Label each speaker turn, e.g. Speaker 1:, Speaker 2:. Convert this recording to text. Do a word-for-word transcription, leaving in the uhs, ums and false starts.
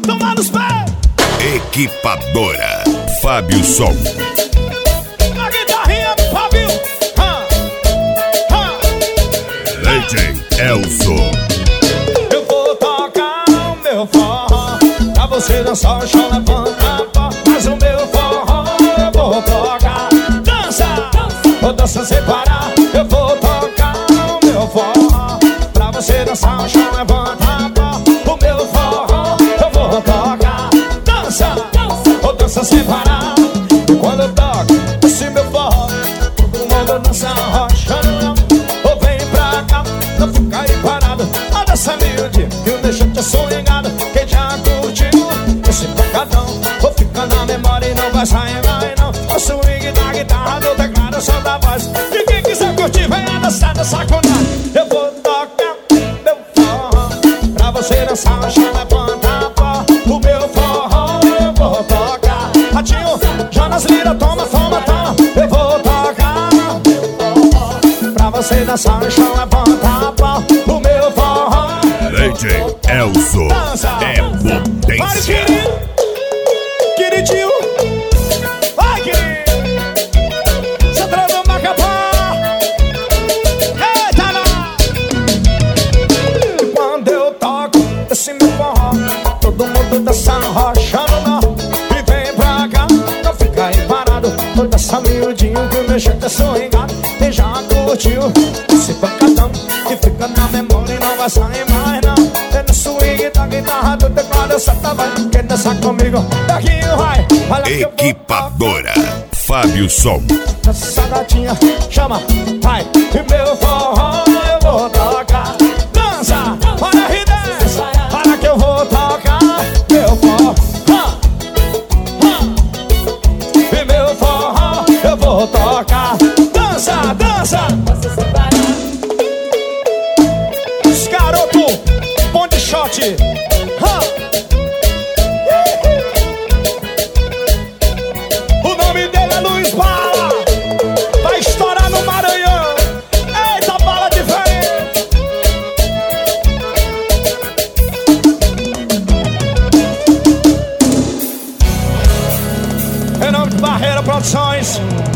Speaker 1: tomar nos pés.
Speaker 2: Equipadora Fábio Som.
Speaker 1: Na guitarrinha, Fábio. Ha, ha.
Speaker 2: D J Elson.
Speaker 1: Eu vou tocar o meu forró pra você dançar o chão, levanta a pó. Mas o meu forró eu vou tocar. Dança, ou dança sem parar. Eu vou tocar o meu forró pra você dançar o chão, levanta a pó. O meu forró eu vou tocar. Dança, ou dança sem parar. E quando eu toco esse meu forró, todo mundo dança rochando. Ou vem pra cá, não fica aí parado. Olha essa miúde que deixa te sonhado. Quem já curtiu esse pancadão, ou fica na memória e não vai sair mais não. O swing da guitarra, do teclado, o som da voz. E quem quiser curtir, venha dançar, dançar com nós. Eu vou tocar meu forró pra você dançar o chão, levanta a pó. O meu forró eu vou tocar. Ratinho, Jonas Lira, toma, toma, toma. Eu vou tocar meu forró pra você dançar o chão, levanta a pó. O meu forró
Speaker 2: D J Elson é potência.
Speaker 1: Queridinho, vai, querido. Você trava Macapá. Eita, lá. E quando eu toco esse meu forró, todo mundo dançando, rochando, nó. E vem pra cá, não fica aí parado. Toda essa miudinho que deixa até sorringado. Quem já curtiu esse pancadão, que fica na memória e não vai sair mais não. É no swing da guitarra, do teclado, essa tá vai. Quer dançar comigo? Daqui vai.
Speaker 2: Equipadora Fábio Som.
Speaker 1: Essa gatinha chama, vai. E meu forró eu vou tocar. Dança, olha a dez. Olha que eu vou tocar meu forró. E meu forró eu vou tocar. Dança, dança. Os garoto, ponte shot. O nome dele é Luiz Bala. Vai estourar no Maranhão. Eita, bala diferente. Em nome de Barreira Produções,